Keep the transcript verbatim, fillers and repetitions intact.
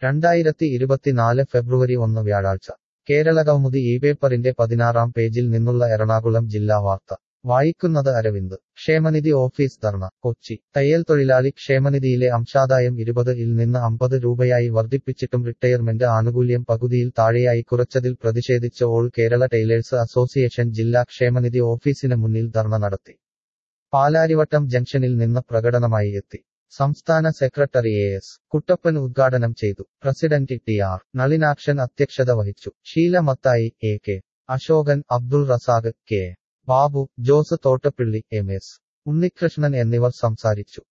രണ്ടായിരത്തി ഇരുപത്തിനാല് ഫെബ്രുവരി ഒന്ന് വ്യാഴാഴ്ച കേരളകൗമുദി ഈ പേപ്പറിന്റെ പതിനാറാം പേജിൽ നിന്നുള്ള എറണാകുളം ജില്ലാ വാർത്ത വായിക്കുന്നത് അരവിന്ദ് ക്ഷേമനിധി ഓഫീസ് ധർണ കൊച്ചി തയ്യൽ തൊഴിലാളി ക്ഷേമനിധിയിലെ അംശാദായം ഇരുപത് ഇൽ നിന്ന് അമ്പത് രൂപയായി വർദ്ധിപ്പിച്ചിട്ടും റിട്ടയർമെന്റ് ആനുകൂല്യം പകുതിയിൽ താഴെയായി കുറച്ചതിൽ പ്രതിഷേധിച്ച് ഓൾ കേരള ടൈലേഴ്സ് അസോസിയേഷൻ ജില്ലാ ക്ഷേമനിധി ഓഫീസിന് മുന്നിൽ ധർണ നടത്തി. പാലാരിവട്ടം ജംഗ്ഷനിൽ നിന്ന് പ്രകടനമായി എത്തി. സംസ്ഥാന സെക്രട്ടറി എ എസ് കുട്ടപ്പൻ ഉദ്ഘാടനം ചെയ്തു. പ്രസിഡന്റ് ടി ആർ നളിനാക്ഷൻ അധ്യക്ഷത വഹിച്ചു. Sheela Mathai, A K Ashokan, Abdul Razak, K Babu, Jose Thottappilly, M S Unnikrishnan എന്നിവർ സംസാരിച്ചു.